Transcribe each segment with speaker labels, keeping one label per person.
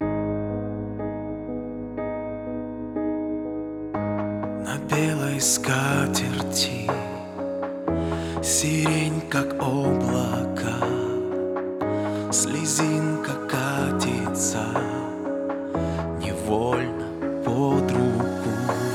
Speaker 1: На белой скатерти сирень, как облака, слезинка катится невольно под руку.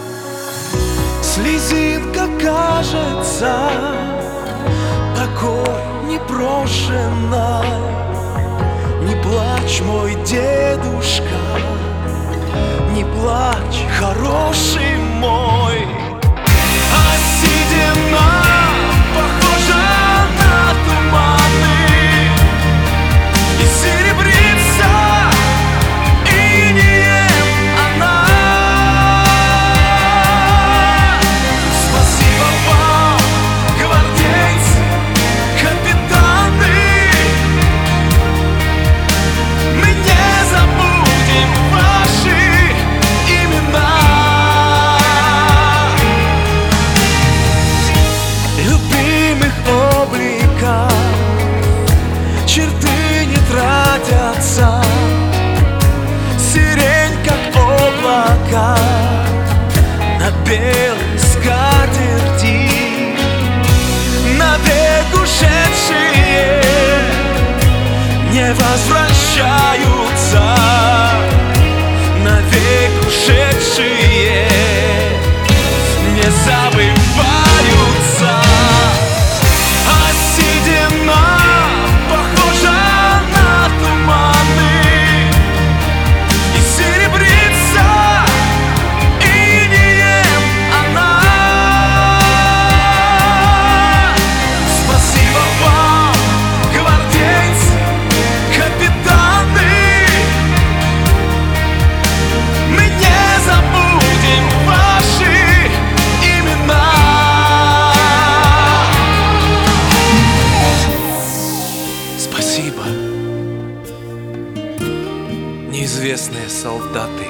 Speaker 1: Слезинка кажется такой непрошенной. Не плачь, мой дедушка, не плачь, хороший мой. А седина похожа на туманы, и серебрится инеем она. Спасибо вам, гвардейцы, капитаны. Мы не забудем ваши имена. Любимых обликов черты не тратятся. Сирень, как облака на белой скатерти, навек ушедшие не возвращаются. Навек ушедшие не забываются. А седина похожа на туманы, и серебрится инеем она. Спасибо вам, гвардейцы, капитаны. Мы не забудем ваши имена. Спасибо, неизвестные солдаты,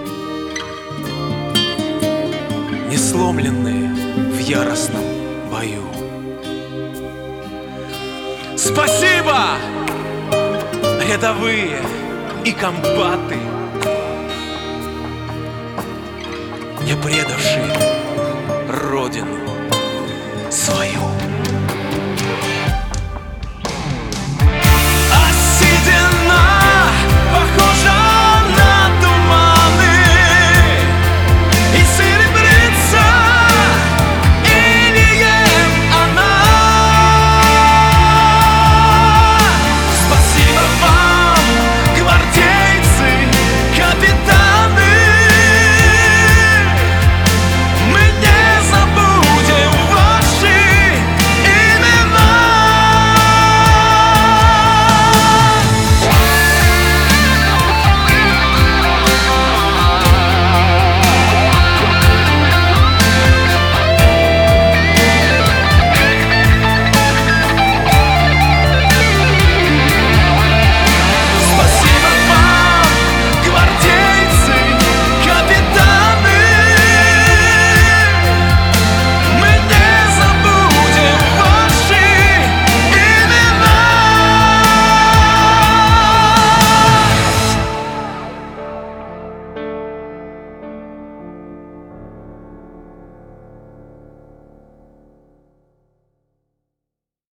Speaker 1: не сломленные в яростном бою. Спасибо, рядовые и комбаты, не предавшие родину свою.